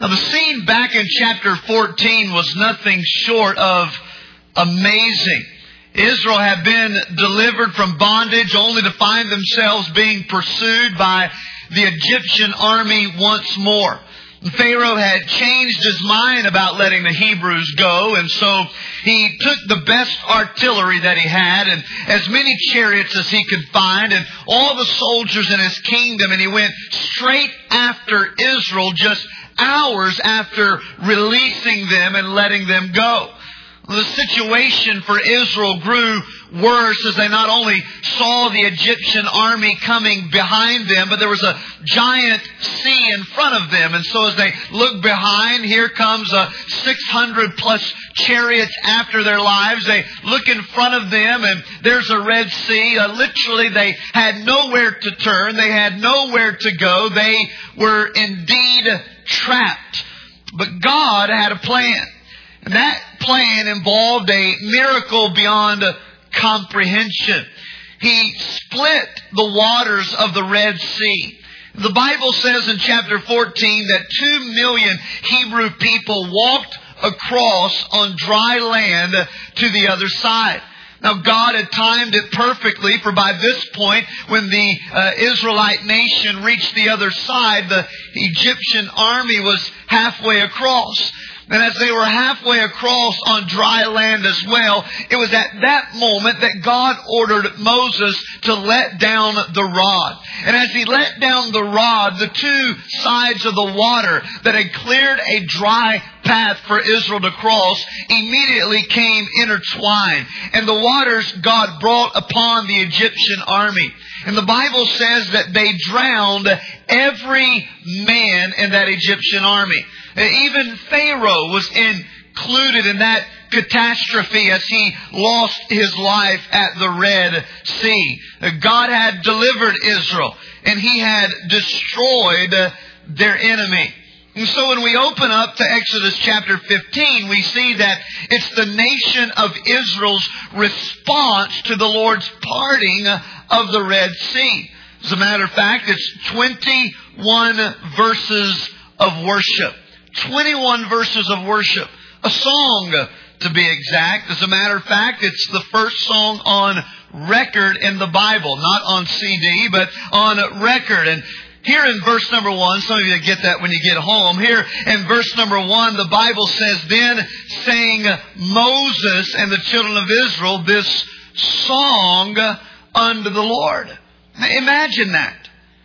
Now the scene back in chapter 14 was nothing short of amazing. Israel had been delivered from bondage only to find themselves being pursued by the Egyptian army once more. Pharaoh had changed his mind about letting the Hebrews go, and so he took the best artillery that he had and as many chariots as he could find and all the soldiers in his kingdom, and he went straight after Israel just hours after releasing them and letting them go. The situation for Israel grew worse as they not only saw the Egyptian army coming behind them, but there was a giant sea in front of them. And so as they look behind, here comes 600 plus chariots after their lives. They look in front of them and there's a Red Sea. Literally they had nowhere to turn. They had nowhere to go. They were indeed trapped. But God had a plan. And that plan involved a miracle beyond comprehension. He split the waters of the Red Sea. The Bible says in chapter 14 that 2 million Hebrew people walked across on dry land to the other side. Now God had timed it perfectly, for by this point, when the Israelite nation reached the other side, the Egyptian army was halfway across. And as they were halfway across on dry land as well, it was at that moment that God ordered Moses to let down the rod. And as he let down the rod, the two sides of the water that had cleared a dry path for Israel to cross immediately came intertwined. And the waters God brought upon the Egyptian army. And the Bible says that they drowned every man in that Egyptian army. Even Pharaoh was included in that catastrophe as he lost his life at the Red Sea. God had delivered Israel and He had destroyed their enemy. And so when we open up to Exodus chapter 15, we see that it's the nation of Israel's response to the Lord's parting of the Red Sea. As a matter of fact, it's 21 verses of worship. 21 verses of worship. A song, to be exact. As a matter of fact, it's the first song on record in the Bible. Not on CD, but on record. And here in verse number 1, some of you get that when you get home. Here in verse number 1, the Bible says, "Then sang Moses and the children of Israel this song unto the Lord." Now, imagine that.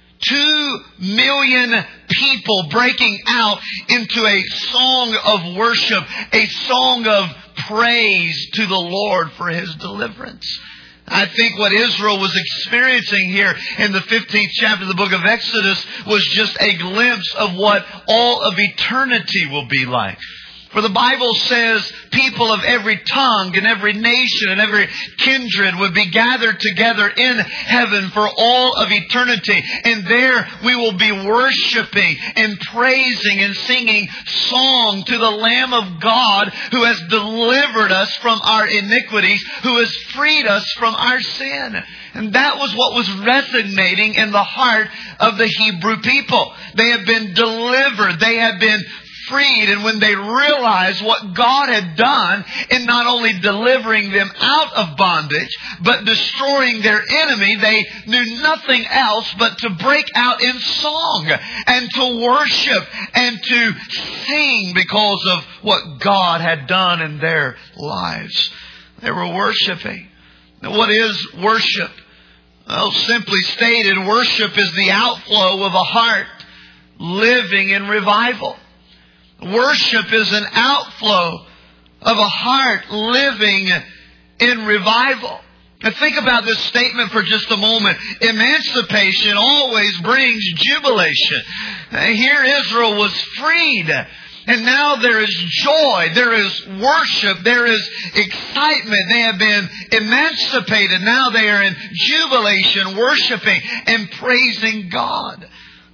2 million people breaking out into a song of worship, a song of praise to the Lord for His deliverance. I think what Israel was experiencing here in the 15th chapter of the book of Exodus was just a glimpse of what all of eternity will be like. For the Bible says people of every tongue and every nation and every kindred would be gathered together in heaven for all of eternity. And there we will be worshiping and praising and singing song to the Lamb of God who has delivered us from our iniquities, who has freed us from our sin. And that was what was resonating in the heart of the Hebrew people. They had been delivered. They had been freed. And when they realized what God had done in not only delivering them out of bondage, but destroying their enemy, they knew nothing else but to break out in song and to worship and to sing because of what God had done in their lives. They were worshiping. Now, what is worship? Well, simply stated, worship is the outflow of a heart living in revival. Worship is an outflow of a heart living in revival. Now think about this statement for just a moment. Emancipation always brings jubilation. Here Israel was freed. And now there is joy. There is worship. There is excitement. They have been emancipated. Now they are in jubilation, worshiping and praising God.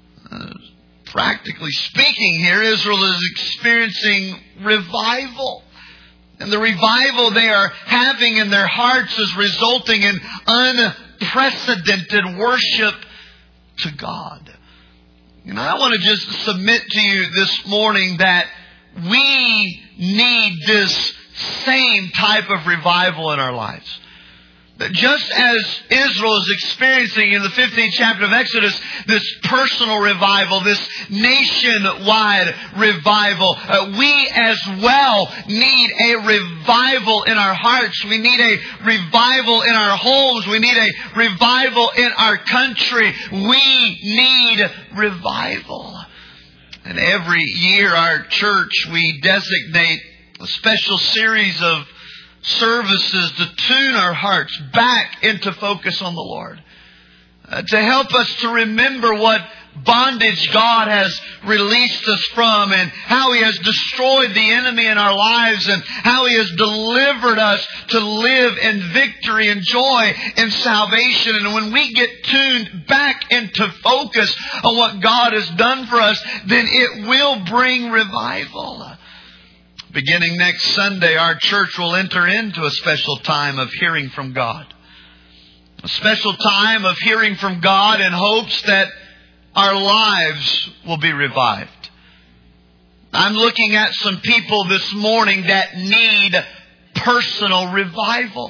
Practically speaking here, Israel is experiencing revival. And the revival they are having in their hearts is resulting in unprecedented worship to God. And I want to just submit to you this morning that we need this same type of revival in our lives. That just as Israel is experiencing in the 15th chapter of Exodus, this personal revival, this nationwide revival, we as well need a revival in our hearts. We need a revival in our homes. We need a revival in our country. We need revival. And every year our church, we designate a special series of services to tune our hearts back into focus on the Lord. To help us to remember what bondage God has released us from and how He has destroyed the enemy in our lives and how He has delivered us to live in victory and joy and salvation. And when we get tuned back into focus on what God has done for us, then it will bring revival. Beginning next Sunday, our church will enter into a special time of hearing from God. A special time of hearing from God in hopes that our lives will be revived. I'm looking at some people this morning that need personal revival.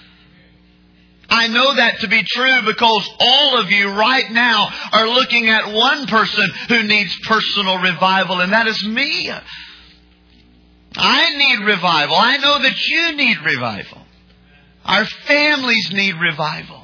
I know that to be true because all of you right now are looking at one person who needs personal revival, and that is me. I need revival. I know that you need revival. Our families need revival.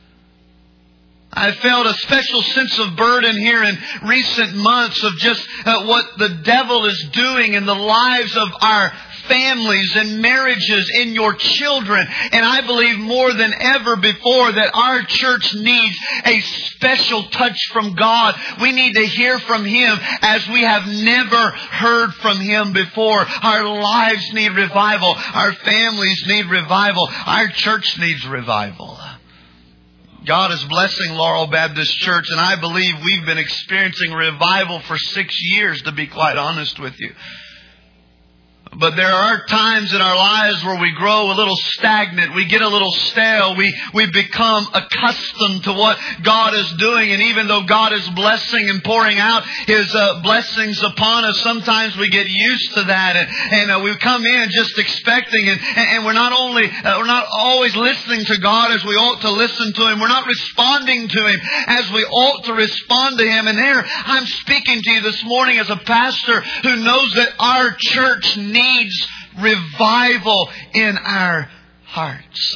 I felt a special sense of burden here in recent months of just what the devil is doing in the lives of our families and marriages, in your children. And I believe more than ever before that our church needs a special touch from God. We need to hear from Him as we have never heard from Him before. Our lives need revival. Our families need revival. Our church needs revival. God is blessing Laurel Baptist Church, and I believe we've been experiencing revival for 6 years, to be quite honest with you. But there are times in our lives where we grow a little stagnant. We get a little stale. We become accustomed to what God is doing. And even though God is blessing and pouring out His blessings upon us, sometimes we get used to that. And we come in just expecting. And we're not always listening to God as we ought to listen to Him. We're not responding to Him as we ought to respond to Him. And there, I'm speaking to you this morning as a pastor who knows that our church needs revival in our hearts.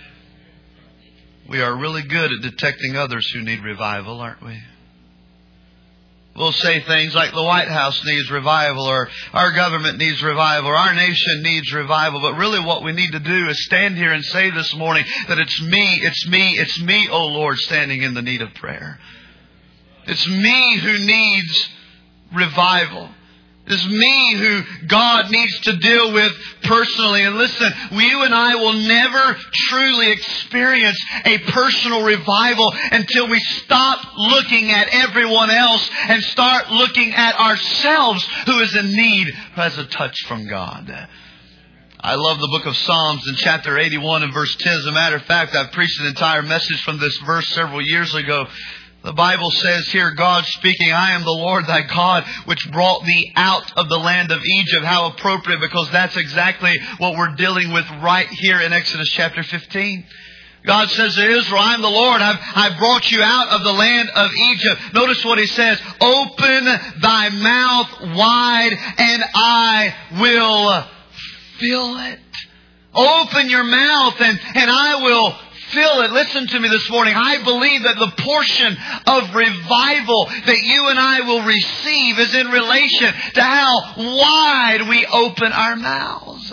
We are really good at detecting others who need revival, aren't we? We'll say things like the White House needs revival, or our government needs revival, or our nation needs revival. But really what we need to do is stand here and say this morning that it's me, oh Lord, standing in the need of prayer. It's me who needs revival. It's me who God needs to deal with personally. And listen, you and I will never truly experience a personal revival until we stop looking at everyone else and start looking at ourselves, who is in need, who has a touch from God. I love the book of Psalms in chapter 81 and verse 10. As a matter of fact, I've preached an entire message from this verse several years ago. The Bible says here, God speaking, I am the Lord thy God, which brought thee out of the land of Egypt. How appropriate, because that's exactly what we're dealing with right here in Exodus chapter 15. God says to Israel, I am the Lord. I've brought you out of the land of Egypt. Notice what He says. Open thy mouth wide and I will fill it. Open your mouth and I will fill it. Listen to me this morning. I believe that the portion of revival that you and I will receive is in relation to how wide we open our mouths.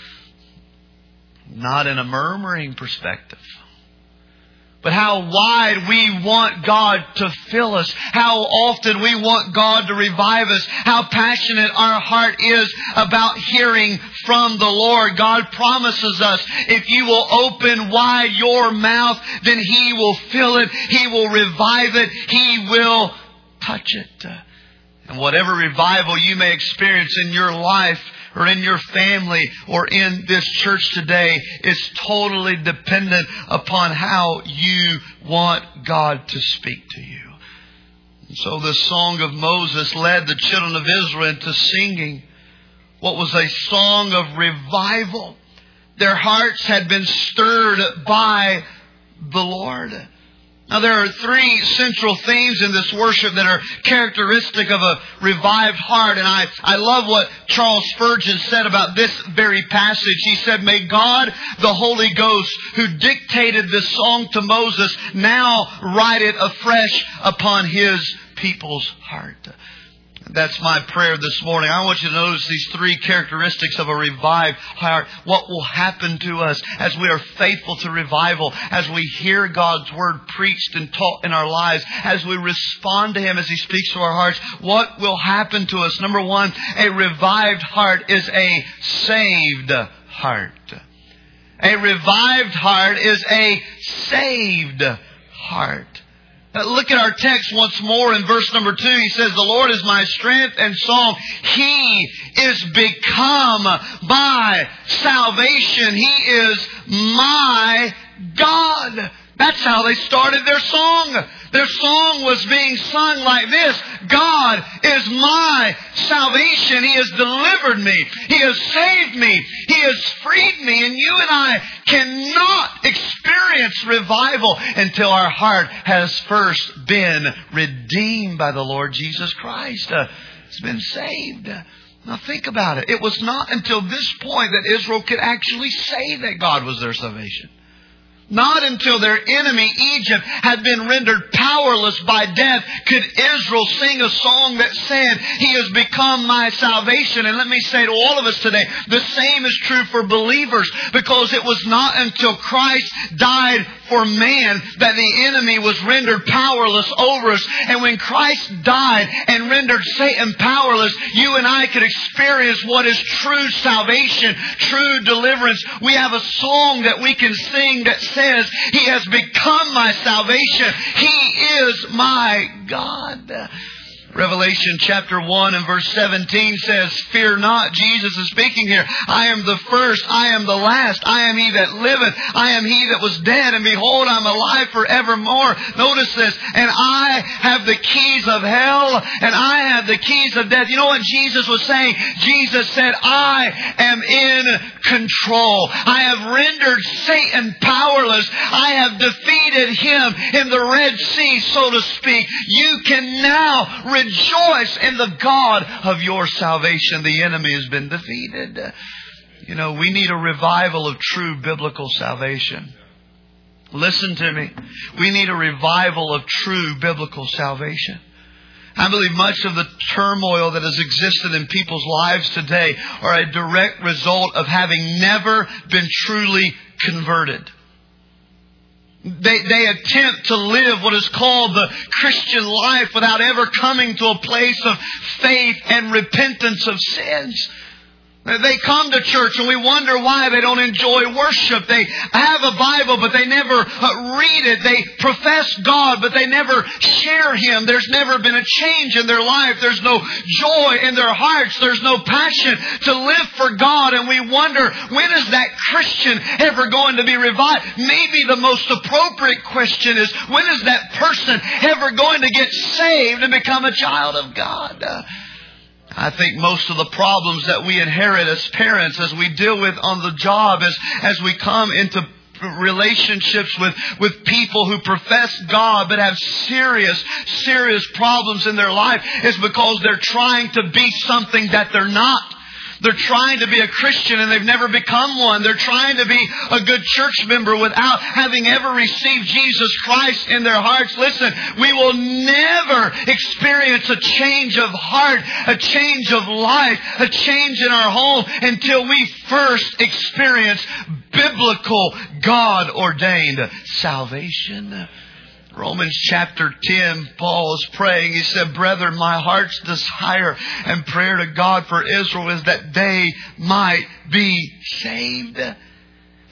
Not in a murmuring perspective, but how wide we want God to fill us. How often we want God to revive us. How passionate our heart is about hearing from the Lord. God promises us, if you will open wide your mouth, then He will fill it. He will revive it. He will touch it. And whatever revival you may experience in your life, or in your family, or in this church today, is totally dependent upon how you want God to speak to you. So this song of Moses led the children of Israel into singing what was a song of revival. Their hearts had been stirred by the Lord. Now there are three central themes in this worship that are characteristic of a revived heart. And I love what Charles Spurgeon said about this very passage. He said, "May God, the Holy Ghost, who dictated this song to Moses, now write it afresh upon His people's heart." That's my prayer this morning. I want you to notice these three characteristics of a revived heart. What will happen to us as we are faithful to revival, as we hear God's Word preached and taught in our lives, as we respond to Him as He speaks to our hearts. What will happen to us? Number one, a revived heart is a saved heart. A revived heart is a saved heart. Look at our text once more in verse number 2. He says, "The Lord is my strength and song. He is become my salvation. He is my God." That's how they started their song. Their song was being sung like this: "God is my salvation. He has delivered me. He has saved me. He has freed me." And you and I cannot experience revival until our heart has first been redeemed by the Lord Jesus Christ. It's been saved. Now think about it. It was not until this point that Israel could actually say that God was their salvation. Not until their enemy, Egypt, had been rendered powerless by death could Israel sing a song that said, "He has become my salvation." And let me say to all of us today, the same is true for believers, because it was not until Christ died for man that the enemy was rendered powerless over us. And when Christ died and rendered Satan powerless, you and I could experience what is true salvation, true deliverance. We have a song that we can sing that says, "He has become my salvation. He is my God." Revelation chapter 1 and verse 17 says, "Fear not," Jesus is speaking here, "I am the first, I am the last, I am He that liveth, I am He that was dead, and behold, I am alive forevermore." Notice this, "And I have the keys of hell, and I have the keys of death." You know what Jesus was saying? Jesus said, "I am in control. I have rendered Satan powerless. I have defeated him in the Red Sea, so to speak. You can now rejoice in the God of your salvation." The enemy has been defeated. You know, we need a revival of true biblical salvation. Listen to me. We need a revival of true biblical salvation. I believe much of the turmoil that has existed in people's lives today are a direct result of having never been truly converted. They attempt to live what is called the Christian life without ever coming to a place of faith and repentance of sins. They come to church and we wonder why they don't enjoy worship. They have a Bible but they never read it. They profess God but they never share Him. There's never been a change in their life. There's no joy in their hearts. There's no passion to live for God. And we wonder, when is that Christian ever going to be revived? Maybe the most appropriate question is, when is that person ever going to get saved and become a child of God? I think most of the problems that we inherit as parents, as we deal with on the job, as we come into relationships with people who profess God but have serious problems in their life, is because they're trying to be something that they're not. They're trying to be a Christian and they've never become one. They're trying to be a good church member without having ever received Jesus Christ in their hearts. Listen, we will never experience a change of heart, a change of life, a change in our home until we first experience biblical, God-ordained salvation. Romans chapter 10, Paul is praying. He said, "Brethren, my heart's desire and prayer to God for Israel is that they might be saved."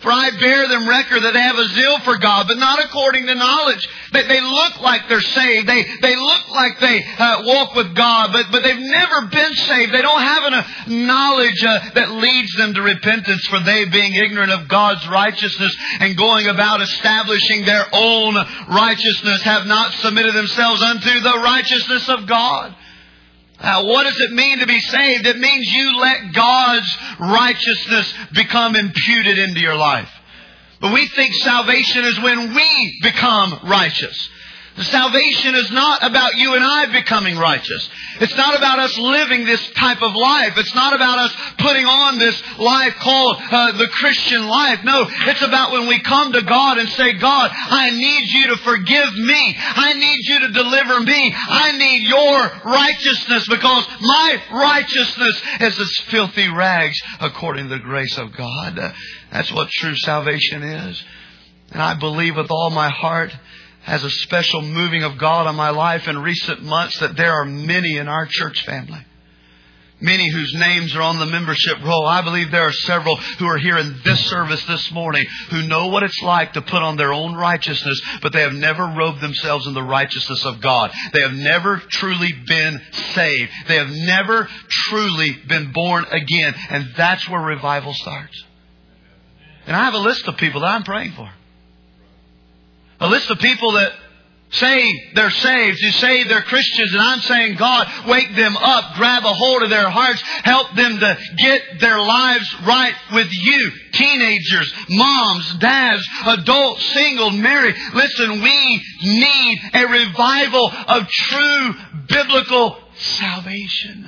For I bear them record that they have a zeal for God, but not according to knowledge. They look like they're saved. They look like they walk with God, but they've never been saved. They don't have enough knowledge that leads them to repentance. For they, being ignorant of God's righteousness and going about establishing their own righteousness, have not submitted themselves unto the righteousness of God. Now, what does it mean to be saved? It means you let God's righteousness become imputed into your life. But we think salvation is when we become righteous. Salvation is not about you and I becoming righteous. It's not about us living this type of life. It's not about us putting on this life called the Christian life. No, it's about when we come to God and say, God, I need you to forgive me. I need you to deliver me. I need your righteousness because my righteousness is as filthy rags according to the grace of God. That's what true salvation is. And I believe with all my heart, as a special moving of God on my life in recent months, that there are many in our church family. Many whose names are on the membership roll. I believe there are several who are here in this service this morning who know what it's like to put on their own righteousness, but they have never robed themselves in the righteousness of God. They have never truly been saved. They have never truly been born again. And that's where revival starts. And I have a list of people that I'm praying for. A list of people that say they're saved, who say they're Christians, and I'm saying, God, wake them up, grab a hold of their hearts, help them to get their lives right with you. Teenagers, moms, dads, adults, single, married. Listen, we need a revival of true biblical salvation.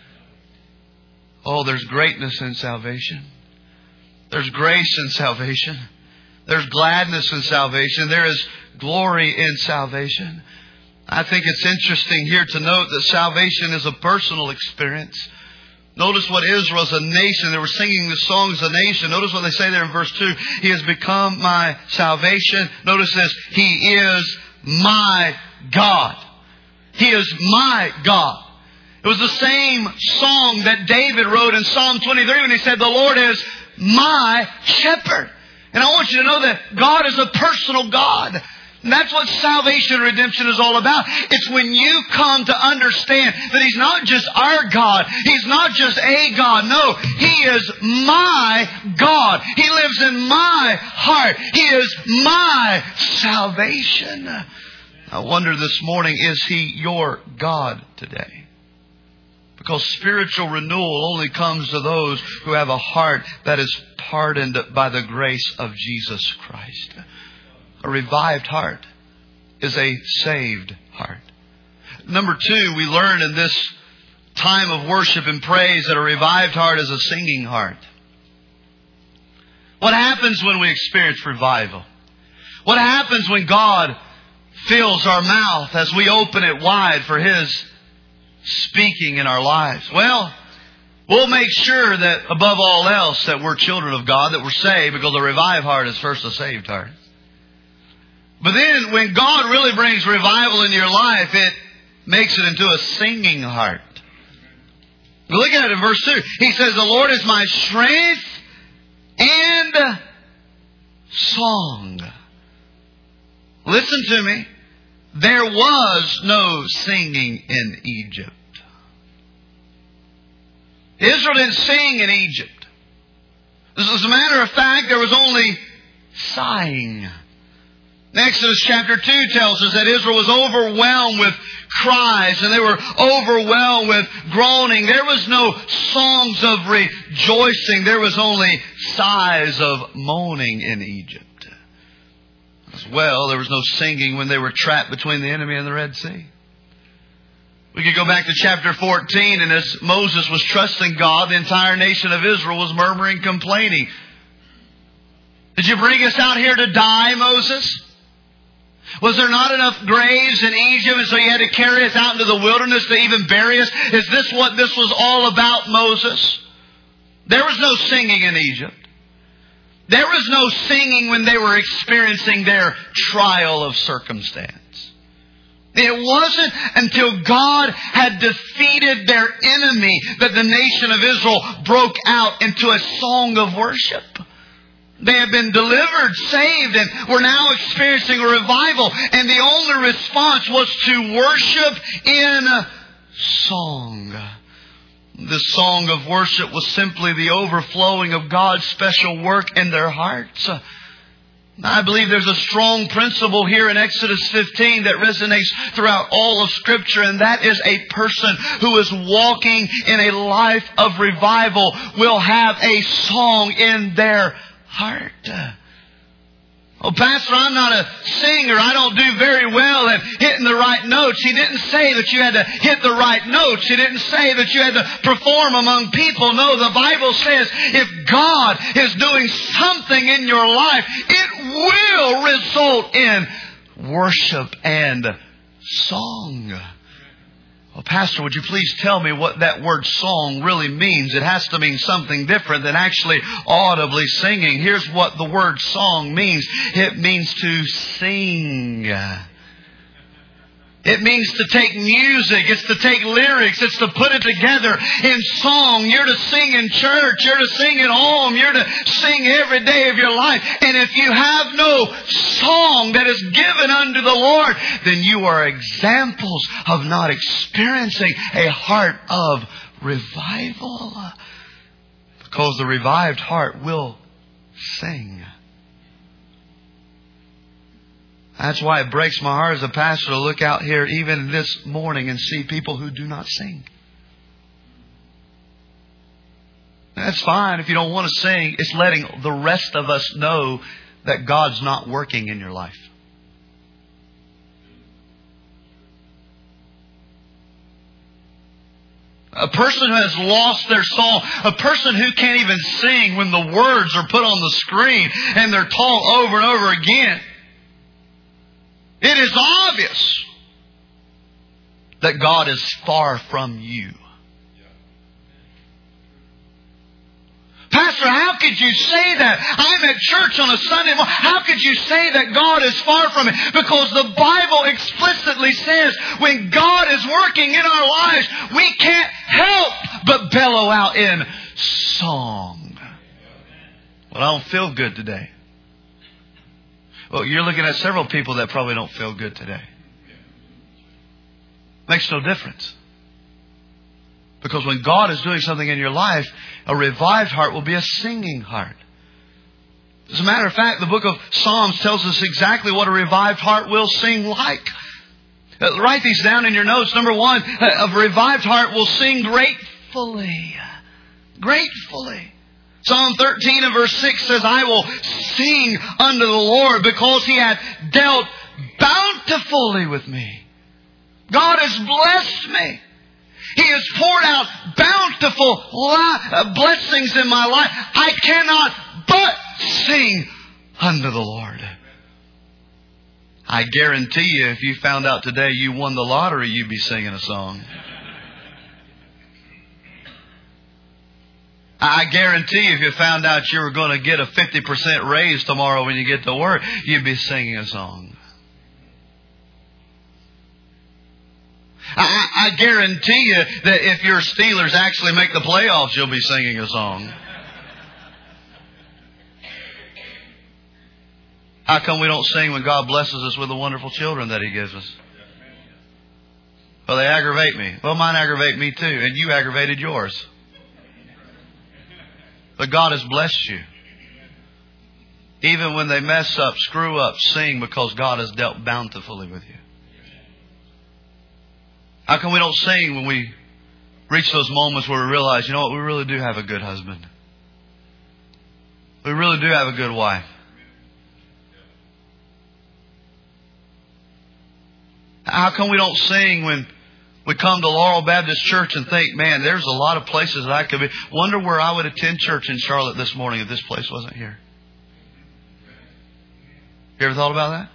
Oh, there's greatness in salvation. There's grace in salvation. There's gladness in salvation. There is glory in salvation. I think it's interesting here to note that salvation is a personal experience. Notice what Israel as a nation, they were singing the song as a nation. Notice what they say there in verse 2. He has become my salvation. Notice this. He is my God. He is my God. It was the same song that David wrote in Psalm 23 when he said, the Lord is my shepherd. And I want you to know that God is a personal God. And that's what salvation and redemption is all about. It's when you come to understand that He's not just our God. He's not just a God. No, He is my God. He lives in my heart. He is my salvation. I wonder this morning, is He your God today? Because spiritual renewal only comes to those who have a heart that is pardoned by the grace of Jesus Christ. A revived heart is a saved heart. Number 2, we learn in this time of worship and praise that a revived heart is a singing heart. What happens when we experience revival? What happens when God fills our mouth as we open it wide for His speaking in our lives? Well, we'll make sure that above all else that we're children of God, that we're saved, because a revived heart is first a saved heart. But then when God really brings revival into your life, it makes it into a singing heart. Look at it in verse 2. He says, the Lord is my strength and song. Listen to me. There was no singing in Egypt. Israel didn't sing in Egypt. As a matter of fact, there was only sighing. Exodus chapter 2 tells us that Israel was overwhelmed with cries and they were overwhelmed with groaning. There was no songs of rejoicing. There was only sighs of moaning in Egypt. As well, there was no singing when they were trapped between the enemy and the Red Sea. We could go back to chapter 14, and as Moses was trusting God, the entire nation of Israel was murmuring, complaining. Did you bring us out here to die, Moses? Was there not enough graves in Egypt, and so you had to carry us out into the wilderness to even bury us? Is this what this was all about, Moses? There was no singing in Egypt. There was no singing when they were experiencing their trial of circumstance. It wasn't until God had defeated their enemy that the nation of Israel broke out into a song of worship. They have been delivered, saved, and were now experiencing a revival. And the only response was to worship in song. This song of worship was simply the overflowing of God's special work in their hearts. I believe there's a strong principle here in Exodus 15 that resonates throughout all of Scripture, and that is a person who is walking in a life of revival will have a song in their heart. Oh, Pastor, I'm not a singer. I don't do very well at hitting the right notes. He didn't say that you had to hit the right notes. He didn't say that you had to perform among people. No, the Bible says if God is doing something in your life, it will result in worship and song. Well, Pastor, would you please tell me what that word song really means? It has to mean something different than actually audibly singing. Here's what the word song means. It means to sing. It means to take music. It's to take lyrics. It's to put it together in song. You're to sing in church. You're to sing at home. You're to sing every day of your life. And if you have no song that is given unto the Lord, then you are examples of not experiencing a heart of revival. Because the revived heart will sing. That's why it breaks my heart as a pastor to look out here even this morning and see people who do not sing. That's fine if you don't want to sing. It's letting the rest of us know that God's not working in your life. A person who has lost their song, a person who can't even sing when the words are put on the screen and they're taught over and over again. It is obvious that God is far from you. Pastor, how could you say that? I'm at church on a Sunday morning. How could you say that God is far from me? Because the Bible explicitly says when God is working in our lives, we can't help but bellow out in song. Well, I don't feel good today. Well, you're looking at several people that probably don't feel good today. Makes no difference. Because when God is doing something in your life, a revived heart will be a singing heart. As a matter of fact, the book of Psalms tells us exactly what a revived heart will sing like. Write these down in your notes. Number one, a revived heart will sing gratefully. Gratefully. Psalm 13 and verse 6 says, I will sing unto the Lord because He hath dealt bountifully with me. God has blessed me. He has poured out bountiful blessings in my life. I cannot but sing unto the Lord. I guarantee you, if you found out today you won the lottery, you'd be singing a song. I guarantee you, if you found out you were going to get a 50% raise tomorrow when you get to work, you'd be singing a song. I guarantee you that if your Steelers actually make the playoffs, you'll be singing a song. How come we don't sing when God blesses us with the wonderful children that He gives us? Well, they aggravate me. Well, mine aggravate me too, and you aggravated yours. But God has blessed you. Even when they mess up, screw up, sing because God has dealt bountifully with you. How come we don't sing when we reach those moments where we realize, you know what, we really do have a good husband. We really do have a good wife. How come we don't sing when we come to Laurel Baptist Church and think, man, there's a lot of places that I could be. Wonder where I would attend church in Charlotte this morning if this place wasn't here. You ever thought about that?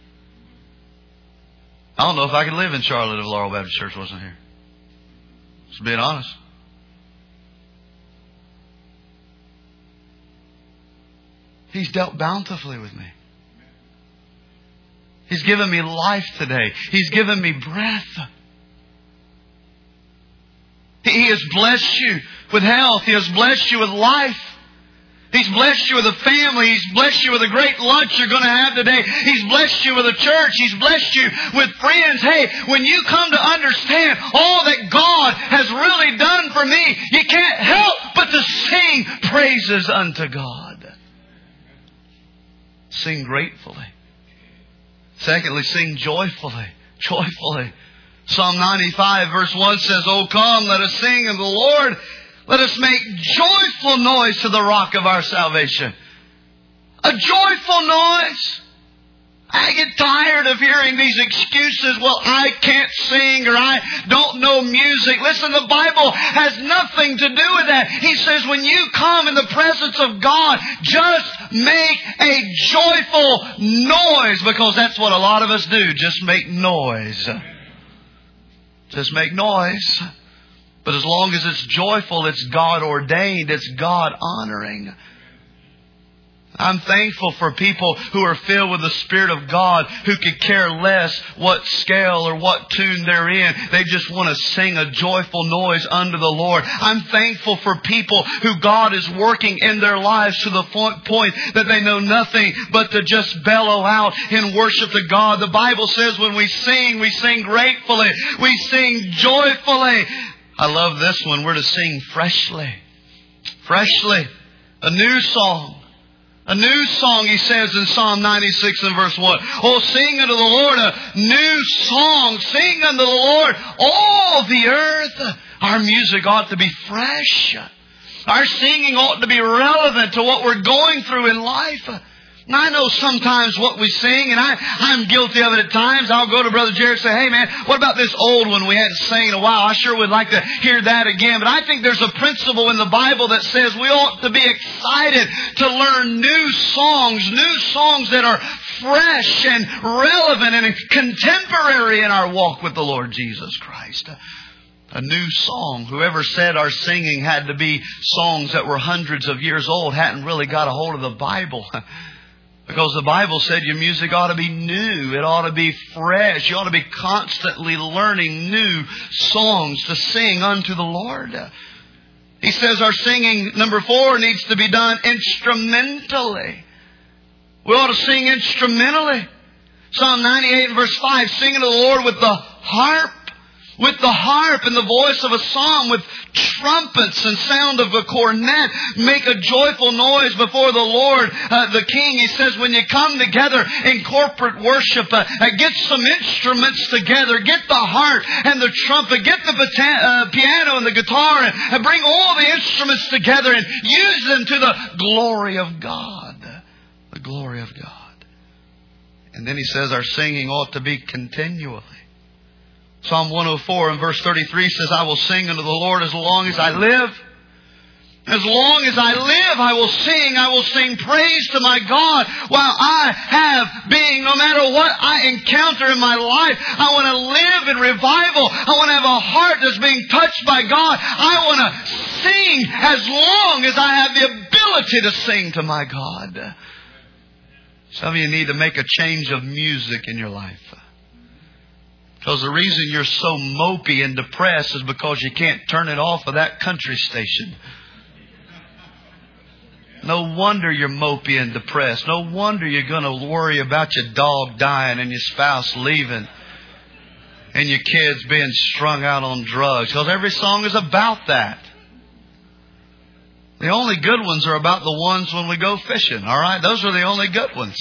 I don't know if I could live in Charlotte if Laurel Baptist Church wasn't here. Just being honest. He's dealt bountifully with me. He's given me life today. He's given me breath. He has blessed you with health. He has blessed you with life. He's blessed you with a family. He's blessed you with a great lunch you're going to have today. He's blessed you with a church. He's blessed you with friends. Hey, when you come to understand all that God has really done for me, you can't help but to sing praises unto God. Sing gratefully. Secondly, sing joyfully. Joyfully. Psalm 95 verse 1 says, "O come, let us sing unto the Lord. Let us make joyful noise to the rock of our salvation." A joyful noise. I get tired of hearing these excuses. Well, I can't sing or I don't know music. Listen, the Bible has nothing to do with that. He says when you come in the presence of God, just make a joyful noise, because that's what a lot of us do. Just make noise. Just make noise. But as long as it's joyful, it's God ordained, it's God honoring. I'm thankful for people who are filled with the Spirit of God, who could care less what scale or what tune they're in. They just want to sing a joyful noise unto the Lord. I'm thankful for people who God is working in their lives to the point that they know nothing but to just bellow out in worship to God. The Bible says when we sing gratefully. We sing joyfully. I love this one. We're to sing freshly. Freshly. A new song. A new song, he says in Psalm 96 and verse 1. "Oh, sing unto the Lord a new song. Sing unto the Lord all the earth." Our music ought to be fresh. Our singing ought to be relevant to what we're going through in life. And I know sometimes what we sing, and I'm guilty of it at times. I'll go to Brother Jared and say, "Hey man, what about this old one we hadn't sang in a while? I sure would like to hear that again." But I think there's a principle in the Bible that says we ought to be excited to learn new songs that are fresh and relevant and contemporary in our walk with the Lord Jesus Christ. A new song. Whoever said our singing had to be songs that were hundreds of years old hadn't really got a hold of the Bible. Because the Bible said your music ought to be new. It ought to be fresh. You ought to be constantly learning new songs to sing unto the Lord. He says our singing, number 4, needs to be done instrumentally. We ought to sing instrumentally. Psalm 98 and verse 5, "Sing unto the Lord with the harp." With the harp and the voice of a psalm, with trumpets and sound of a cornet. Make a joyful noise before the Lord, the King. He says when you come together in corporate worship, get some instruments together. Get the harp and the trumpet. Get the piano and the guitar, and bring all the instruments together and use them to the glory of God. The glory of God. And then he says our singing ought to be continually. Psalm 104 and verse 33 says, "I will sing unto the Lord as long as I live. As long as I live, I will sing praise to my God while I have being." No matter what I encounter in my life, I want to live in revival. I want to have a heart that's being touched by God. I want to sing as long as I have the ability to sing to my God. Some of you need to make a change of music in your life. Because the reason you're so mopey and depressed is because you can't turn it off of that country station. No wonder you're mopey and depressed. No wonder you're going to worry about your dog dying and your spouse leaving and your kids being strung out on drugs. Because every song is about that. The only good ones are about the ones when we go fishing. All right? Those are the only good ones.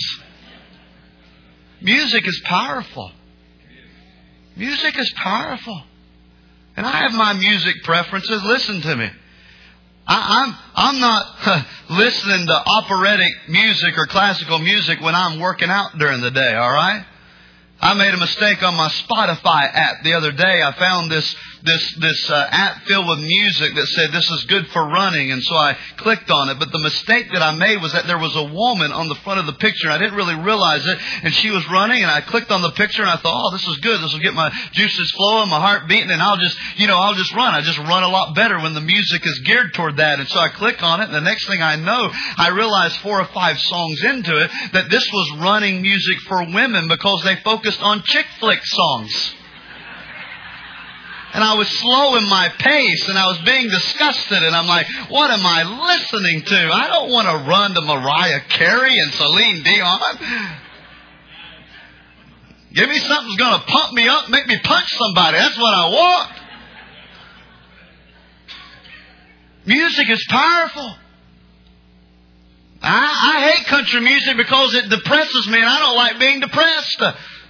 Music is powerful. Music is powerful. And I have my music preferences. Listen to me. I'm not listening to operatic music or classical music when I'm working out during the day, all right? I made a mistake on my Spotify app the other day. I found this app filled with music that said this is good for running, and so I clicked on it. But the mistake that I made was that there was a woman on the front of the picture. I didn't really realize it, and she was running, and I clicked on the picture, and I thought, "Oh, this is good. This will get my juices flowing, my heart beating, and I'll just run. I just run a lot better when the music is geared toward that." And so I click on it, and the next thing I know, I realized 4 or 5 songs into it that this was running music for women because they focused on chick flick songs. And I was slowing my pace and I was being disgusted. And I'm like, what am I listening to? I don't want to run to Mariah Carey and Celine Dion. Give me something that's going to pump me up, make me punch somebody. That's what I want. Music is powerful. I hate country music because it depresses me and I don't like being depressed.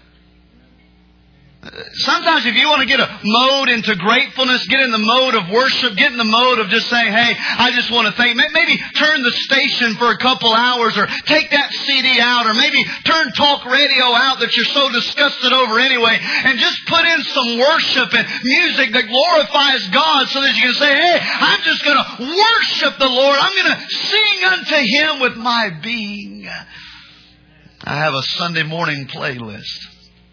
Sometimes if you want to get a mode into gratefulness, get in the mode of worship, get in the mode of just saying, hey, I just want to thank, maybe turn the station for a couple hours or take that CD out or maybe turn talk radio out that you're so disgusted over anyway and just put in some worship and music that glorifies God so that you can say, hey, I'm just going to worship the Lord. I'm going to sing unto Him with my being. I have a Sunday morning playlist.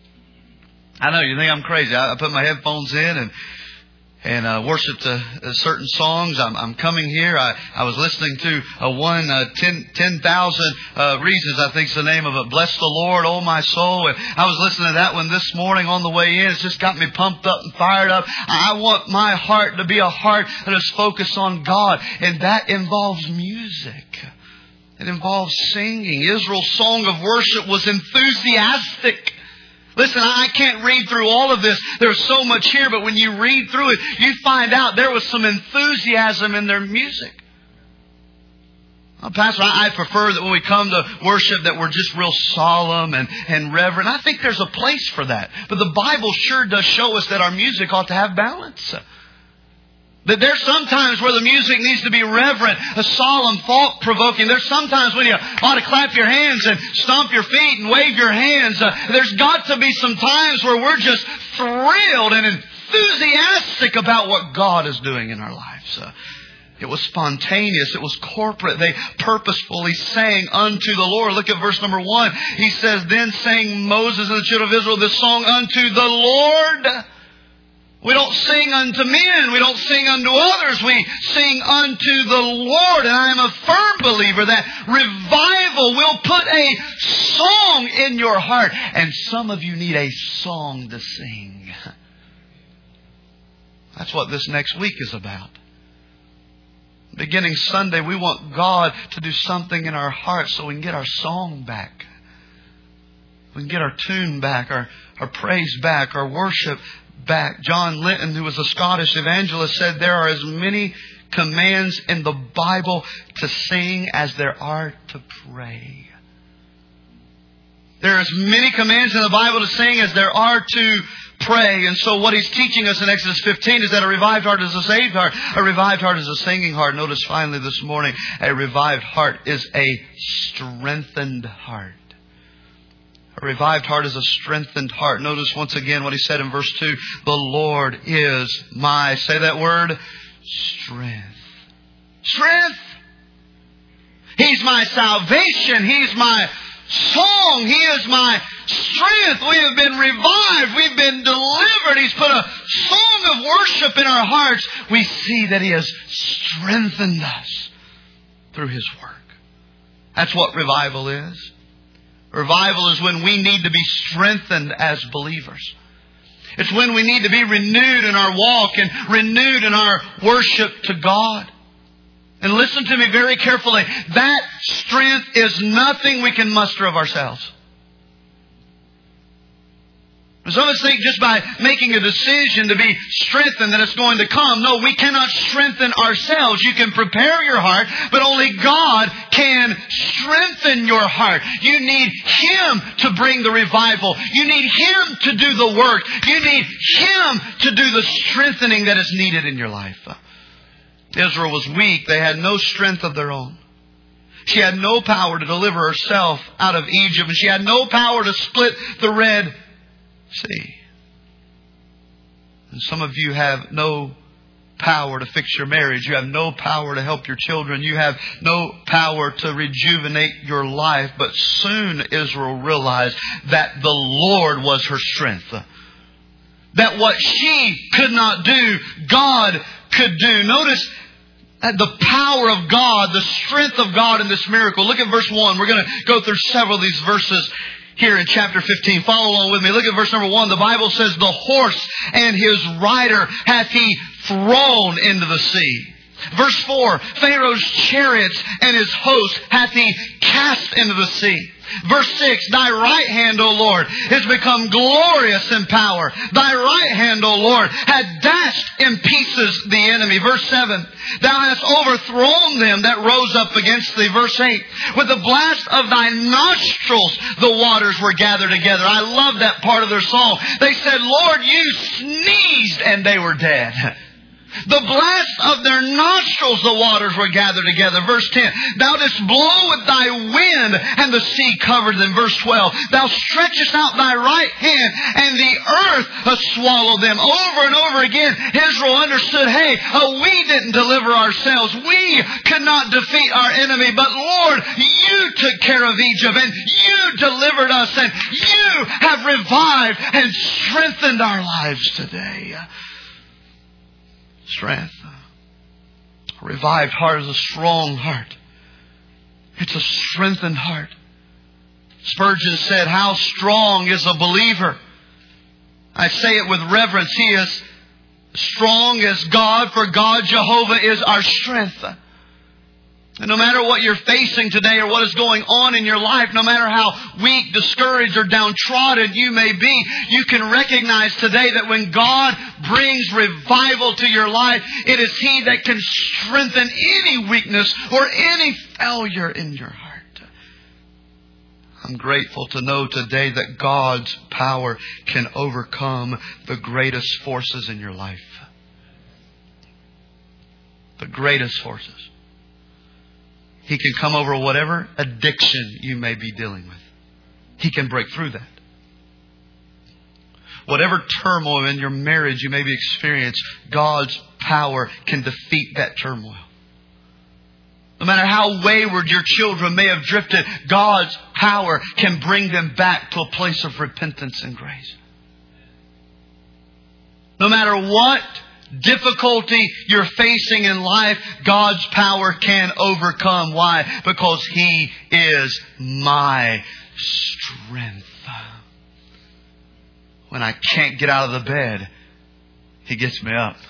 I know, you think I'm crazy. I put my headphones in and worship to certain songs. I'm coming here. I was listening to 10,000 Reasons, I think is the name of it. Bless the Lord, oh my soul. And I was listening to that one this morning on the way in. It's just got me pumped up and fired up. I want my heart to be a heart that is focused on God. And that involves music. It involves singing. Israel's song of worship was enthusiastic. Listen, I can't read through all of this. There's so much here, but when you read through it, you find out there was some enthusiasm in their music. Well, Pastor, I prefer that when we come to worship that we're just real solemn and reverent. I think there's a place for that. But the Bible sure does show us that our music ought to have balance. That there's sometimes where the music needs to be reverent, a solemn, thought-provoking. There's sometimes when you ought to clap your hands and stomp your feet and wave your hands. There's got to be some times where we're just thrilled and enthusiastic about what God is doing in our lives. It was spontaneous. It was corporate. They purposefully sang unto the Lord. Look at verse number 1. He says, then sang Moses and the children of Israel this song unto the Lord. We don't sing unto men. We don't sing unto others. We sing unto the Lord. And I am a firm believer that revival will put a song in your heart. And some of you need a song to sing. That's what this next week is about. Beginning Sunday, we want God to do something in our hearts so we can get our song back. We can get our tune back, our praise back, our worship back. John Linton, who was a Scottish evangelist, said there are as many commands in the Bible to sing as there are to pray. There are as many commands in the Bible to sing as there are to pray. And so what he's teaching us in Exodus 15 is that a revived heart is a saved heart. A revived heart is a singing heart. Notice finally this morning, a revived heart is a strengthened heart. A revived heart is a strengthened heart. Notice once again what he said in verse 2. The Lord is my, say that word, strength. Strength. He's my salvation. He's my song. He is my strength. We have been revived. We've been delivered. He's put a song of worship in our hearts. We see that He has strengthened us through His work. That's what revival is. Revival is when we need to be strengthened as believers. It's when we need to be renewed in our walk and renewed in our worship to God. And listen to me very carefully. That strength is nothing we can muster of ourselves. Some of us think just by making a decision to be strengthened that it's going to come. No, we cannot strengthen ourselves. You can prepare your heart, but only God can strengthen your heart. You need Him to bring the revival. You need Him to do the work. You need Him to do the strengthening that is needed in your life. Israel was weak. They had no strength of their own. She had no power to deliver herself out of Egypt. And she had no power to split the Red Sea. And some of you have no power to fix your marriage. You have no power to help your children. You have no power to rejuvenate your life. But soon Israel realized that the Lord was her strength. That what she could not do, God could do. Notice the power of God, the strength of God in this miracle. Look at verse 1. We're going to go through several of these verses. here in chapter 15. Follow along with me. Look at verse number 1. The Bible says, the horse and his rider hath he thrown into the sea. Verse 4, Pharaoh's chariots and his host hath he cast into the sea. Verse 6, thy right hand, O Lord, is become glorious in power. Thy right hand, O Lord, hath dashed in pieces the enemy. Verse 7, thou hast overthrown them that rose up against thee. Verse 8, with the blast of thy nostrils the waters were gathered together. I love that part of their song. They said, Lord, you sneezed and they were dead. The blast of their nostrils the waters were gathered together. Verse 10. Thou didst blow with thy wind, and the sea covered them. Verse 12. Thou stretchest out thy right hand, and the earth hath swallowed them. Over and over again, Israel understood, hey, we didn't deliver ourselves. We could not defeat our enemy. But Lord, you took care of Egypt, and you delivered us, and you have revived and strengthened our lives today. Strength. A revived heart is a strong heart. It's a strengthened heart. Spurgeon said, how strong is a believer? I say it with reverence. He is strong as God, for God, Jehovah, is our strength. And no matter what you're facing today or what is going on in your life, no matter how weak, discouraged, or downtrodden you may be, you can recognize today that when God brings revival to your life, it is He that can strengthen any weakness or any failure in your heart. I'm grateful to know today that God's power can overcome the greatest forces in your life. The greatest forces. He can come over whatever addiction you may be dealing with. He can break through that. Whatever turmoil in your marriage you may be experiencing, God's power can defeat that turmoil. No matter how wayward your children may have drifted, God's power can bring them back to a place of repentance and grace. No matter what difficulty you're facing in life, God's power can overcome. Why? Because He is my strength. When I can't get out of the bed, He gets me up.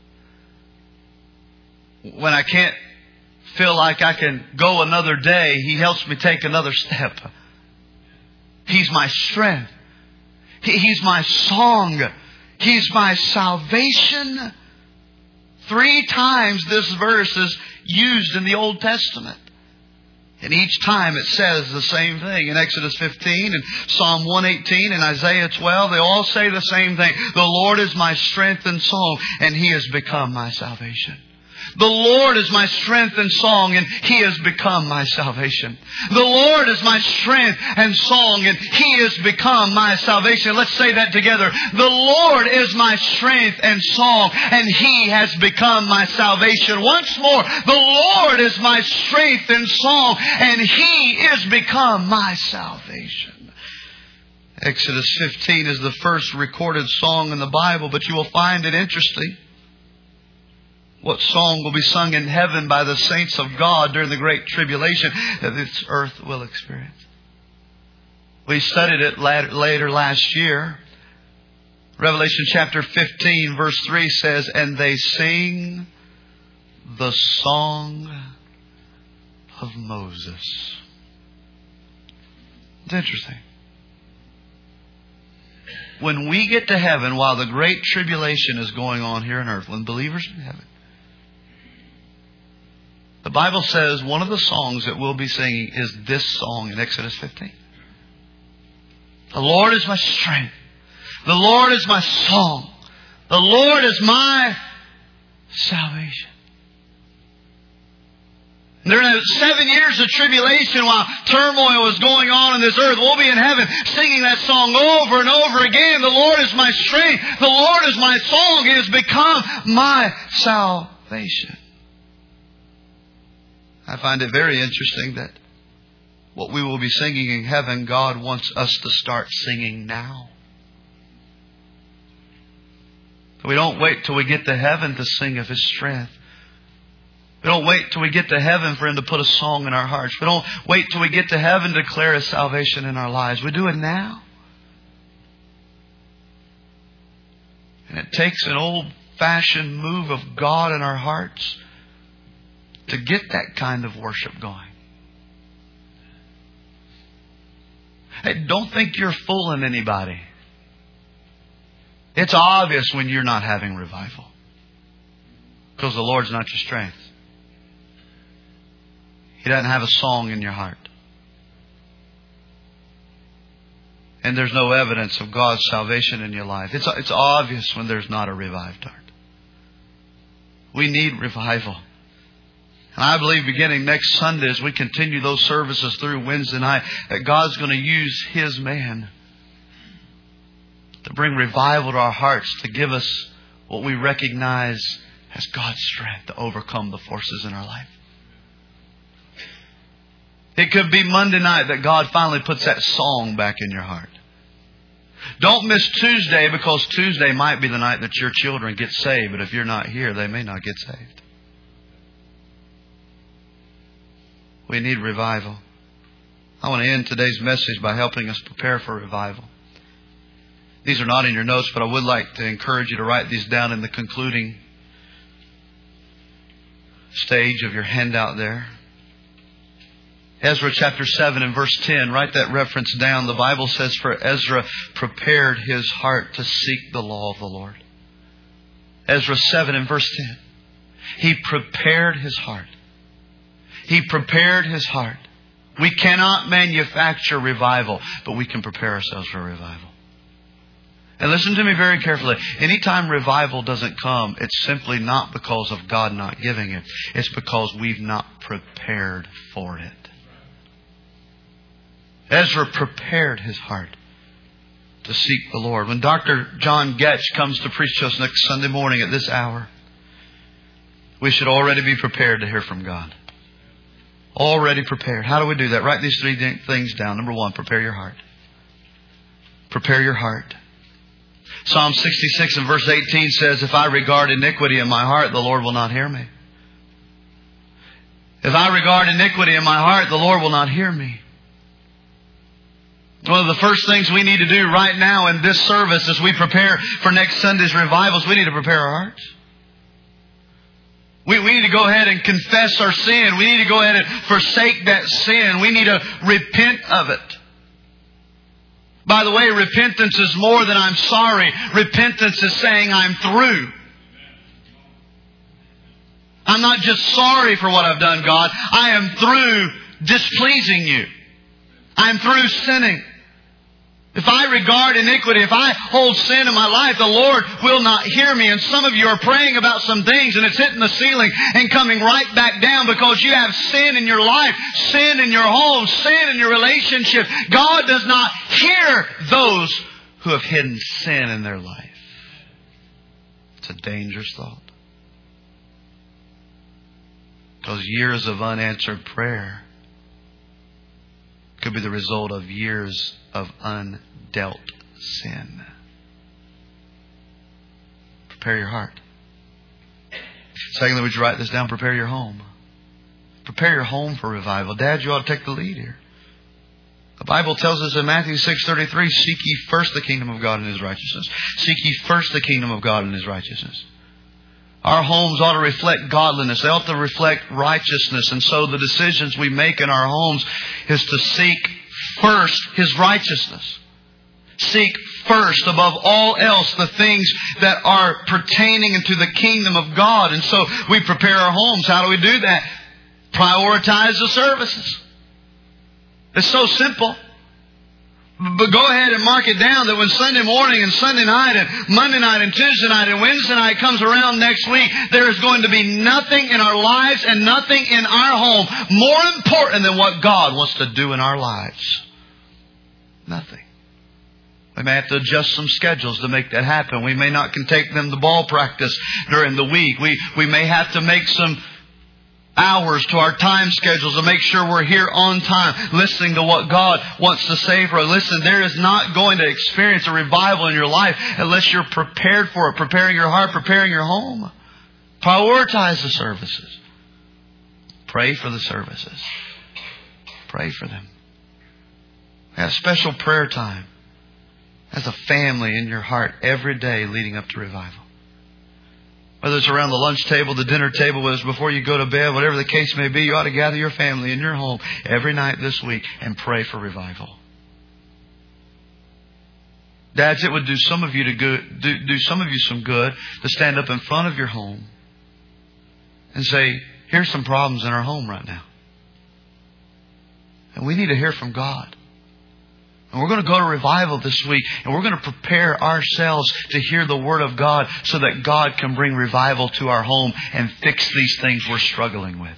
When I can't feel like I can go another day, He helps me take another step. He's my strength. He's my song. He's my salvation. 3 times this verse is used in the Old Testament. And each time it says the same thing. In Exodus 15 and Psalm 118 and Isaiah 12, they all say the same thing. The Lord is my strength and song, and He has become my salvation. The Lord is my strength and song, and He has become my salvation. The Lord is my strength and song, and He has become my salvation. Let's say that together. The Lord is my strength and song, and He has become my salvation. Once more, the Lord is my strength and song, and He has become my salvation. Exodus 15 is the first recorded song in the Bible, but you will find it interesting. What song will be sung in heaven by the saints of God during the Great Tribulation that this earth will experience? We studied it later last year. Revelation chapter 15 verse 3 says, and they sing the song of Moses. It's interesting. When we get to heaven, while the Great Tribulation is going on here on earth, when believers are in heaven, the Bible says one of the songs that we'll be singing is this song in Exodus 15. The Lord is my strength. The Lord is my song. The Lord is my salvation. During the 7 years of tribulation, while turmoil is going on in this earth, we'll be in heaven singing that song over and over again. The Lord is my strength. The Lord is my song. It has become my salvation. I find it very interesting that what we will be singing in heaven, God wants us to start singing now. We don't wait till we get to heaven to sing of His strength. We don't wait till we get to heaven for Him to put a song in our hearts. We don't wait till we get to heaven to declare His salvation in our lives. We do it now. And it takes an old-fashioned move of God in our hearts to get that kind of worship going. Hey, don't think you're fooling anybody. It's obvious when you're not having revival. Because the Lord's not your strength. He doesn't have a song in your heart. And there's no evidence of God's salvation in your life. It's obvious when there's not a revived heart. We need revival. And I believe beginning next Sunday as we continue those services through Wednesday night, that God's going to use His man to bring revival to our hearts, to give us what we recognize as God's strength to overcome the forces in our life. It could be Monday night that God finally puts that song back in your heart. Don't miss Tuesday, because Tuesday might be the night that your children get saved. But if you're not here, they may not get saved. We need revival. I want to end today's message by helping us prepare for revival. These are not in your notes, but I would like to encourage you to write these down in the concluding stage of your handout there. Ezra chapter 7 and verse 10, write that reference down. The Bible says, for Ezra prepared his heart to seek the law of the Lord. Ezra 7 and verse 10. He prepared his heart. He prepared his heart. We cannot manufacture revival, but we can prepare ourselves for revival. And listen to me very carefully. Anytime revival doesn't come, it's simply not because of God not giving it. It's because we've not prepared for it. Ezra prepared his heart to seek the Lord. When Dr. John Getch comes to preach to us next Sunday morning at this hour, we should already be prepared to hear from God. Already prepared. How do we do that? Write these three things down. Number one, prepare your heart. Prepare your heart. Psalm 66 and verse 18 says, if I regard iniquity in my heart, the Lord will not hear me. If I regard iniquity in my heart, the Lord will not hear me. One of the first things we need to do right now in this service as we prepare for next Sunday's revivals, we need to prepare our hearts. We need to go ahead and confess our sin. We need to go ahead and forsake that sin. We need to repent of it. By the way, repentance is more than I'm sorry. Repentance is saying I'm through. I'm not just sorry for what I've done, God. I am through displeasing You. I'm through sinning. If I regard iniquity, if I hold sin in my life, the Lord will not hear me. And some of you are praying about some things and it's hitting the ceiling and coming right back down because you have sin in your life, sin in your home, sin in your relationship. God does not hear those who have hidden sin in their life. It's a dangerous thought. Because years of unanswered prayer could be the result of years of undealt sin. Prepare your heart. Secondly, would you write this down? Prepare your home. Prepare your home for revival. Dad, you ought to take the lead here. The Bible tells us in Matthew 6:33, seek ye first the kingdom of God and His righteousness. Seek ye first the kingdom of God and His righteousness. Our homes ought to reflect godliness. They ought to reflect righteousness. And so the decisions we make in our homes is to seek first His righteousness. Seek first, above all else, the things that are pertaining into the kingdom of God. And so we prepare our homes. How do we do that? Prioritize the services. It's so simple. But go ahead and mark it down that when Sunday morning and Sunday night and Monday night and Tuesday night and Wednesday night comes around next week, there is going to be nothing in our lives and nothing in our home more important than what God wants to do in our lives. Nothing. We may have to adjust some schedules to make that happen. We may not can take them to ball practice during the week. We may have to make some hours to our time schedules to make sure we're here on time, listening to what God wants to say for us. Listen, there is not going to experience a revival in your life unless you're prepared for it. Preparing your heart, preparing your home. Prioritize the services. Pray for the services. Pray for them. Have special prayer time as a family in your heart every day leading up to revival. Whether it's around the lunch table, the dinner table, whether it's before you go to bed, whatever the case may be, you ought to gather your family in your home every night this week and pray for revival. Dads, it would do some of you some good to stand up in front of your home and say, here's some problems in our home right now. And we need to hear from God. And we're going to go to revival this week, and we're going to prepare ourselves to hear the Word of God so that God can bring revival to our home and fix these things we're struggling with.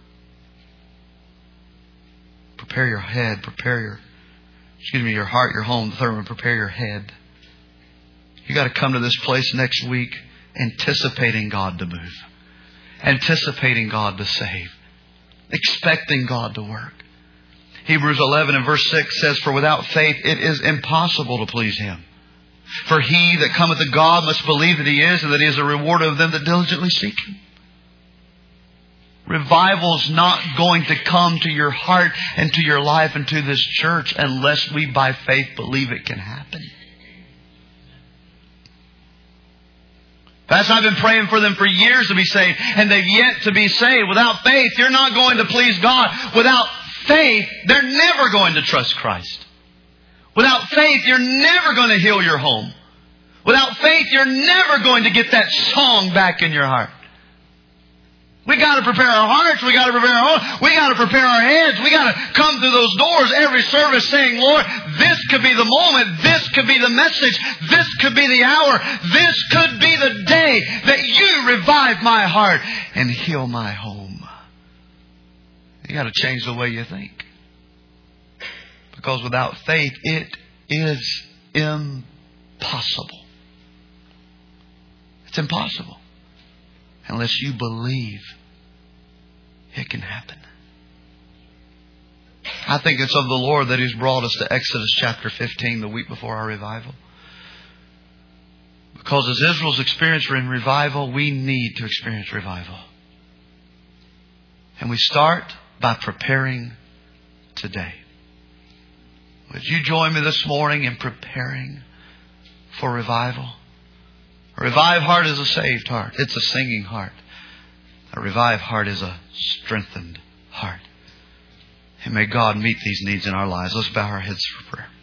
Prepare your head, your heart, your home. The third one, prepare your head. You got to come to this place next week anticipating God to move. Anticipating God to save. Expecting God to work. Hebrews 11 and verse 6 says, for without faith it is impossible to please Him. For he that cometh to God must believe that He is, and that He is a rewarder of them that diligently seek Him. Revival is not going to come to your heart and to your life and to this church unless we by faith believe it can happen. Pastor, I've been praying for them for years to be saved, and they've yet to be saved. Without faith, you're not going to please God. Without faith, they're never going to trust Christ. Without faith, you're never going to heal your home. Without faith, you're never going to get that song back in your heart. We got to prepare our hearts. We got to prepare our home. We got to prepare our heads. We got to come through those doors every service saying, Lord, this could be the moment. This could be the message. This could be the hour. This could be the day that You revive my heart and heal my home. You got to change the way you think. Because without faith, it is impossible. It's impossible. Unless you believe it can happen. I think it's of the Lord that He's brought us to Exodus chapter 15 the week before our revival. Because as Israel's experienced in revival, we need to experience revival. And we start by preparing today. Would you join me this morning in preparing for revival? A revived heart is a saved heart. It's a singing heart. A revived heart is a strengthened heart. And may God meet these needs in our lives. Let's bow our heads for prayer.